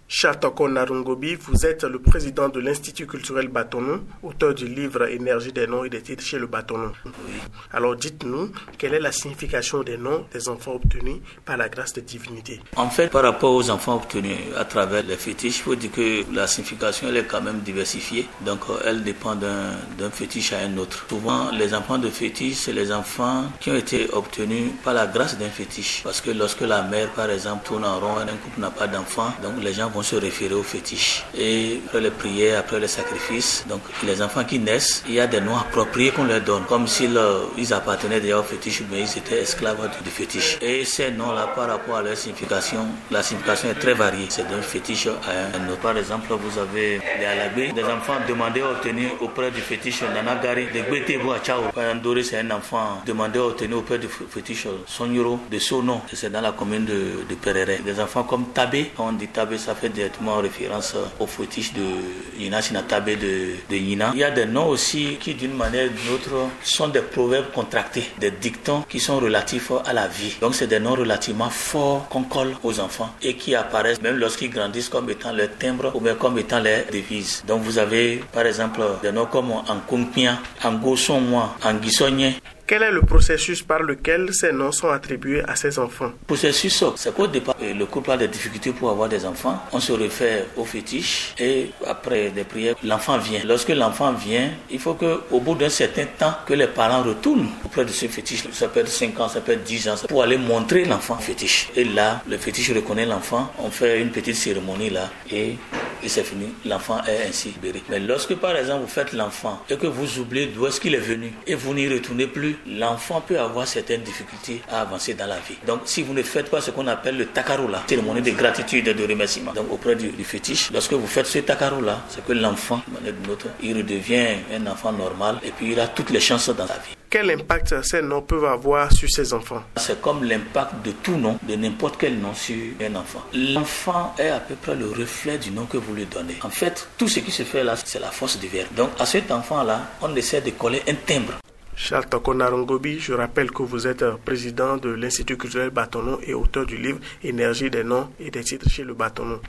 Chartoko Narungobi, vous êtes le président de l'Institut culturel Batonou, auteur du livre Énergie des noms et des titres chez le Batonou. Oui. Alors dites-nous, quelle est la signification des noms des enfants obtenus par la grâce de divinité? En fait, par rapport aux enfants obtenus à travers les fétiches, il faut dire que la signification elle est quand même diversifiée. Donc elle dépend d'un fétiche à un autre. Souvent, les enfants de fétiche, c'est les enfants qui ont été obtenus par la grâce d'un fétiche. Parce que lorsque la mère, par exemple, tourne en rond, un couple n'a pas d'enfant, donc les gens vont se référer au fétiche. Et après les prières, après les sacrifices, donc les enfants qui naissent, il y a des noms appropriés qu'on leur donne, comme s'ils ils appartenaient déjà au fétiche, mais ils étaient esclaves du fétiche. Et ces noms-là, par rapport à leur signification, la signification est très variée. C'est d'un fétiche à un autre. Par exemple, vous avez les Alabé, des enfants demandés à obtenir auprès du fétiche Nanagari, de Gwetebo à Chao. Par exemple, Doré, c'est un enfant demandé à obtenir auprès du fétiche Sonyoro de Sono, c'est dans la commune de Perere. Des enfants comme Tabé, quand on dit Tabé, ça fait directement référence au fétiche de Yina Sinatabé de Yina. Il y a des noms aussi qui, d'une manière ou d'une autre, sont des proverbes contractés, des dictons qui sont relatifs à la vie. Donc, c'est des noms relativement forts qu'on colle aux enfants et qui apparaissent même lorsqu'ils grandissent comme étant leur timbre ou bien comme étant leur devise. Donc, vous avez, par exemple, des noms comme Ankonkpia, Angosonwa, Anguissonye. Quel est le processus par lequel ces noms sont attribués à ces enfants? Le processus, c'est qu'au départ, le couple a des difficultés pour avoir des enfants. On se réfère au fétiche et après des prières, l'enfant vient. Lorsque l'enfant vient, il faut qu'au bout d'un certain temps, que les parents retournent auprès de ce fétiche. Ça peut être 5 ans, ça peut être 10 ans, pour aller montrer l'enfant fétiche. Et là, le fétiche reconnaît l'enfant. On fait une petite cérémonie là et c'est fini. L'enfant est ainsi libéré. Mais lorsque, par exemple, vous faites l'enfant et que vous oubliez d'où est-ce qu'il est venu et vous n'y retournez plus, l'enfant peut avoir certaines difficultés à avancer dans la vie. Donc, si vous ne faites pas ce qu'on appelle le takarula, cérémonie de gratitude et de remerciement, donc auprès du fétiche, lorsque vous faites ce takarula, c'est que l'enfant, de manière d'une autre, il redevient un enfant normal et puis il a toutes les chances dans la vie. Quel impact ces noms peuvent avoir sur ces enfants? C'est comme l'impact de tout nom, de n'importe quel nom sur un enfant. L'enfant est à peu près le reflet du nom que vous lui donnez. En fait, tout ce qui se fait là, c'est la force du verbe. Donc, à cet enfant-là, on essaie de coller un timbre. Chartoko Narungobi, je rappelle que vous êtes président de l'Institut culturel Batonou et auteur du livre Énergie des noms et des titres chez le Batonou.